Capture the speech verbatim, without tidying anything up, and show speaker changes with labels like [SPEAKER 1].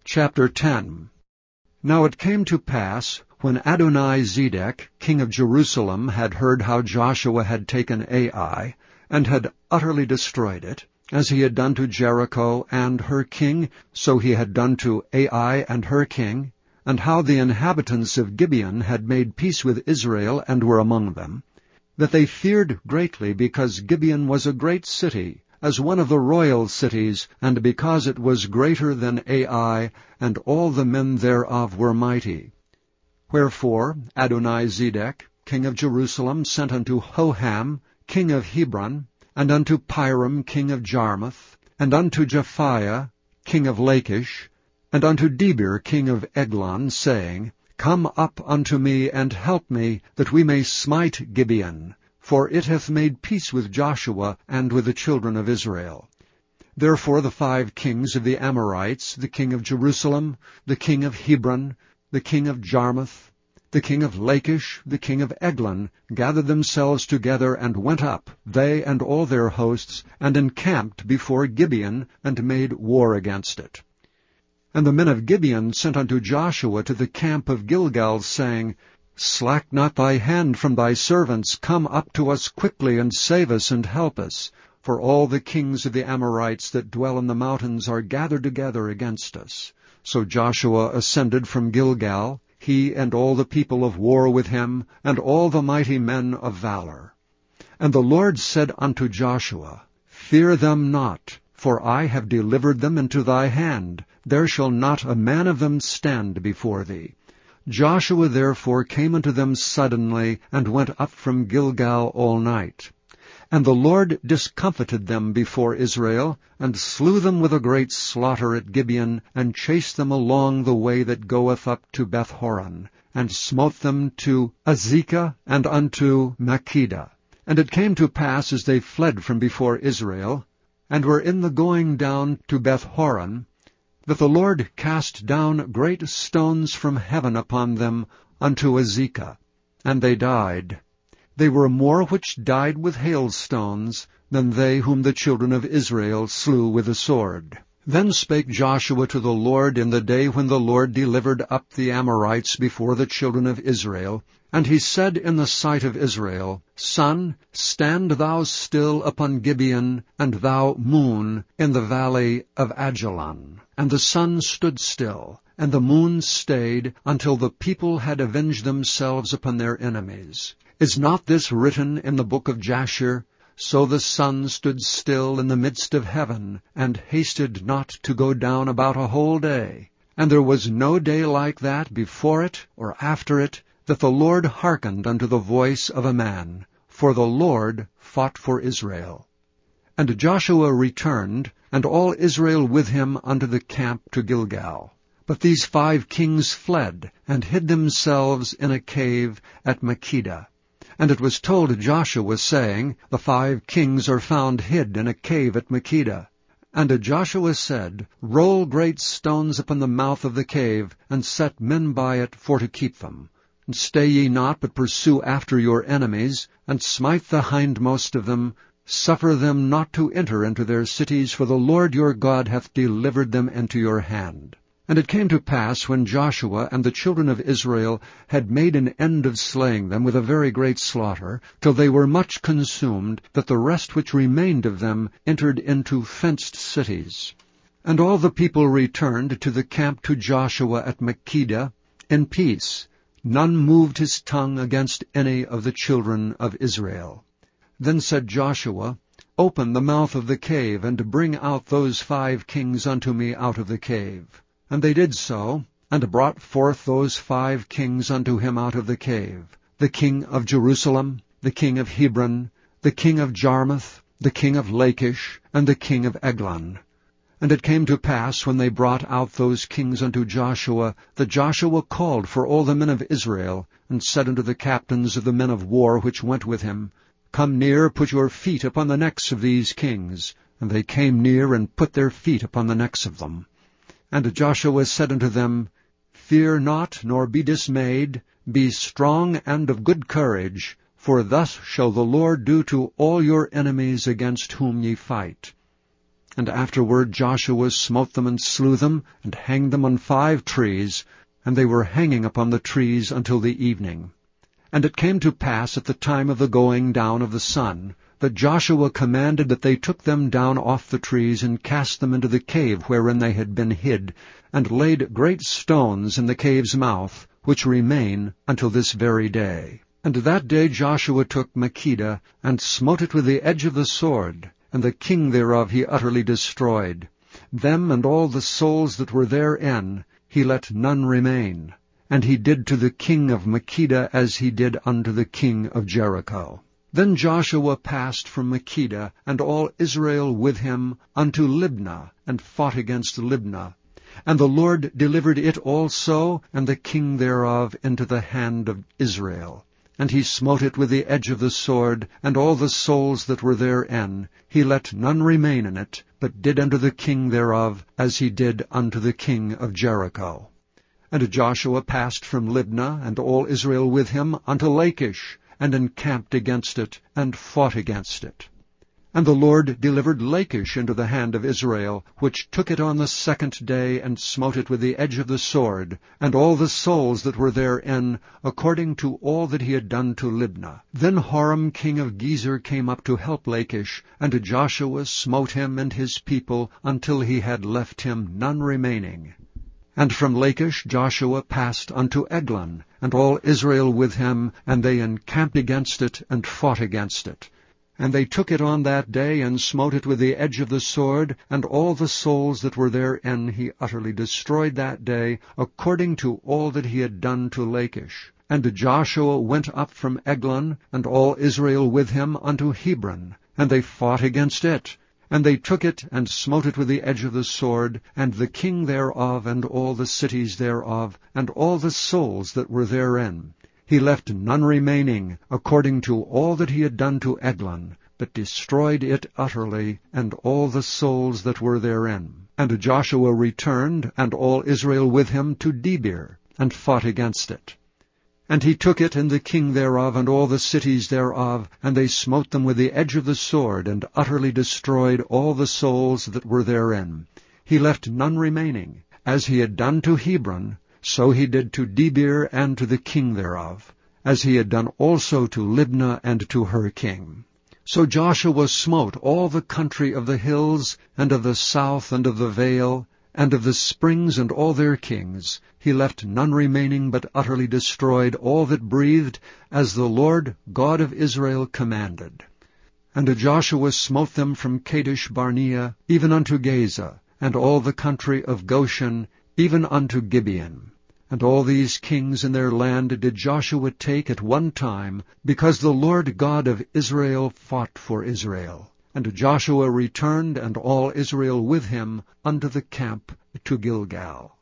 [SPEAKER 1] Chapter ten. Now it came to pass, when Adoni-Zedek, king of Jerusalem, had heard how Joshua had taken Ai, and had utterly destroyed it, as he had done to Jericho and her king, so he had done to Ai and her king, and how the inhabitants of Gibeon had made peace with Israel and were among them, that they feared greatly, because Gibeon was a great city, as one of the royal cities, and because it was greater than Ai, and all the men thereof were mighty. Wherefore Adoni-Zedek, king of Jerusalem, sent unto Hoham, king of Hebron, and unto Piram, king of Jarmuth, and unto Japhiah, king of Lachish, and unto Debir, king of Eglon, saying, Come up unto me, and help me, that we may smite Gibeon, for it hath made peace with Joshua and with the children of Israel. Therefore the five kings of the Amorites, the king of Jerusalem, the king of Hebron, the king of Jarmuth, the king of Lachish, the king of Eglon, gathered themselves together, and went up, they and all their hosts, and encamped before Gibeon, and made war against it. And the men of Gibeon sent unto Joshua to the camp of Gilgal, saying, Slack not thy hand from thy servants, come up to us quickly, and save us, and help us. For all the kings of the Amorites that dwell in the mountains are gathered together against us. So Joshua ascended from Gilgal, he and all the people of war with him, and all the mighty men of valor. And the Lord said unto Joshua, Fear them not, for I have delivered them into thy hand. There shall not a man of them stand before thee. Joshua therefore came unto them suddenly, and went up from Gilgal all night. And the Lord discomfited them before Israel, and slew them with a great slaughter at Gibeon, and chased them along the way that goeth up to Bethhoron, and smote them to Azekah and unto Makkedah. And it came to pass, as they fled from before Israel, and were in the going down to Bethhoron, that the Lord cast down great stones from heaven upon them unto Azekah, and they died. They were more which died with hailstones than they whom the children of Israel slew with the sword. Then spake Joshua to the Lord in the day when the Lord delivered up the Amorites before the children of Israel. And he said in the sight of Israel, Sun, stand thou still upon Gibeon, and thou, moon, in the valley of Ajalon. And the sun stood still, and the moon stayed, until the people had avenged themselves upon their enemies. Is not this written in the book of Jasher? So the sun stood still in the midst of heaven, and hasted not to go down about a whole day. And there was no day like that before it or after it, that the Lord hearkened unto the voice of a man, for the Lord fought for Israel. And Joshua returned, and all Israel with him unto the camp to Gilgal. But these five kings fled, and hid themselves in a cave at Makkedah. And it was told Joshua, saying, The five kings are found hid in a cave at Makkedah. And Joshua said, Roll great stones upon the mouth of the cave, and set men by it for to keep them. And stay ye not, but pursue after your enemies, and smite the hindmost of them. Suffer them not to enter into their cities, for the Lord your God hath delivered them into your hand. And it came to pass, when Joshua and the children of Israel had made an end of slaying them with a very great slaughter, till they were much consumed, that the rest which remained of them entered into fenced cities. And all the people returned to the camp to Joshua at Makkedah in peace. None moved his tongue against any of the children of Israel. Then said Joshua, Open the mouth of the cave, and bring out those five kings unto me out of the cave. And they did so, and brought forth those five kings unto him out of the cave, the king of Jerusalem, the king of Hebron, the king of Jarmuth, the king of Lachish, and the king of Eglon. And it came to pass, when they brought out those kings unto Joshua, that Joshua called for all the men of Israel, and said unto the captains of the men of war which went with him, Come near, put your feet upon the necks of these kings. And they came near, and put their feet upon the necks of them. And Joshua said unto them, Fear not, nor be dismayed, be strong and of good courage, for thus shall the Lord do to all your enemies against whom ye fight. And afterward Joshua smote them and slew them, and hanged them on five trees, and they were hanging upon the trees until the evening. And it came to pass at the time of the going down of the sun, that Joshua commanded that they took them down off the trees, and cast them into the cave wherein they had been hid, and laid great stones in the cave's mouth, which remain until this very day. And that day Joshua took Makkedah, and smote it with the edge of the sword, and the king thereof he utterly destroyed. Them and all the souls that were therein he let none remain. And he did to the king of Makkedah as he did unto the king of Jericho. Then Joshua passed from Makkedah, and all Israel with him, unto Libnah, and fought against Libnah. And the Lord delivered it also, and the king thereof, into the hand of Israel. And he smote it with the edge of the sword, and all the souls that were therein. He let none remain in it, but did unto the king thereof as he did unto the king of Jericho. And Joshua passed from Libnah, and all Israel with him, unto Lachish, and encamped against it, and fought against it. And the Lord delivered Lachish into the hand of Israel, which took it on the second day, and smote it with the edge of the sword, and all the souls that were therein, according to all that he had done to Libnah. Then Horam king of Gezer came up to help Lachish, and Joshua smote him and his people, until he had left him none remaining. And from Lachish Joshua passed unto Eglon, and all Israel with him, and they encamped against it, and fought against it. And they took it on that day, and smote it with the edge of the sword, and all the souls that were therein he utterly destroyed that day, according to all that he had done to Lachish. And Joshua went up from Eglon, and all Israel with him, unto Hebron, and they fought against it. And they took it, and smote it with the edge of the sword, and the king thereof, and all the cities thereof, and all the souls that were therein. He left none remaining, according to all that he had done to Eglon, but destroyed it utterly, and all the souls that were therein. And Joshua returned, and all Israel with him, to Debir, and fought against it. And he took it, and the king thereof, and all the cities thereof, and they smote them with the edge of the sword, and utterly destroyed all the souls that were therein. He left none remaining. As he had done to Hebron, so he did to Debir and to the king thereof, as he had done also to Libnah and to her king. So Joshua smote all the country of the hills, and of the south, and of the vale, and of the springs, and all their kings. He left none remaining, but utterly destroyed all that breathed, as the Lord God of Israel commanded. And Joshua smote them from Kadesh Barnea, even unto Gaza, and all the country of Goshen, even unto Gibeon. And all these kings in their land did Joshua take at one time, because the Lord God of Israel fought for Israel. And Joshua returned, and all Israel with him, unto the camp to Gilgal.